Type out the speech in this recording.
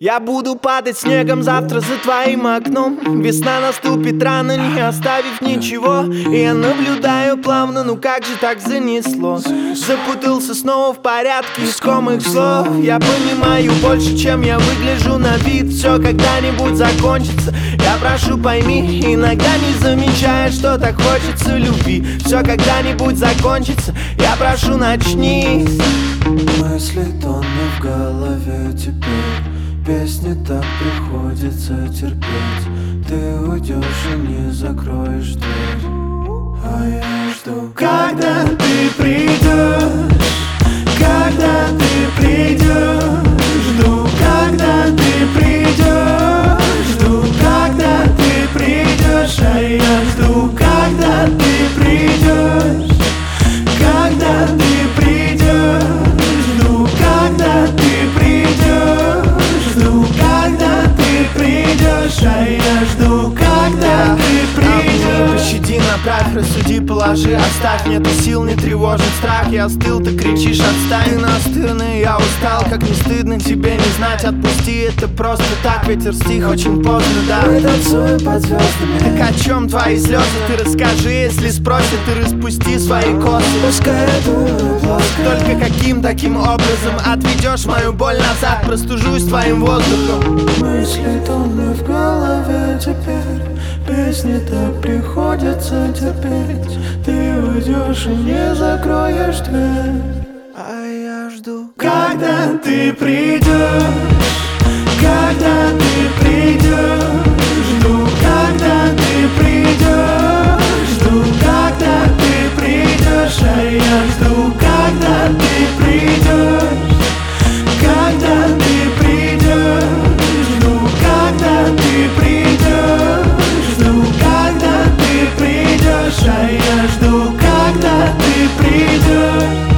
Я буду падать снегом завтра за твоим окном. Весна наступит рано, не оставив ничего. И я наблюдаю плавно, ну как же так занесло. Запутался снова в порядке искомых слов. Я понимаю больше, чем я выгляжу на вид. Все когда-нибудь закончится, я прошу пойми. Иногда не замечаешь, что так хочется любви. Все когда-нибудь закончится, я прошу начни. Мысли тонны в голове теперь. Песни так приходится терпеть. Ты уйдешь и не закроешь дверь, а я жду, когда ты придешь, когда ты придешь. Жду, когда ты придешь. Жду, когда ты придешь. А я жду, когда ты придешь. Когда ты придешь. Жду, когда ты придешь. Жду, когда ты придешь. А я жду, когда ты придешь. Пощади, направь, рассуди, положи, оставь. Нету сил, не тревожит страх. Я остыл, ты кричишь, отстань. Ты настырный, я устал, как не стыдно тебе не знать. Отпусти, это просто так, ветер стих, очень поздно, да. мы танцуем под звездами. Так о чем твои слезы? Ты расскажи, если спросят, ты распусти свои косы. Пускай я думаю плоско. Только каким таким образом отведешь мою боль назад? Простужусь твоим воздухом. Мысли тонны в голове теперь. Песни так приходится терпеть. Ты уйдешь и не закроешь дверь, А я жду, когда ты придешь. Когда ты придешь. жду, Когда ты придешь. жду, Когда ты придешь. а я жду, Когда ты придешь. Когда ты придешь. жду, Когда ты придешь. жду, Когда ты придешь. а я жду, Когда ты придешь.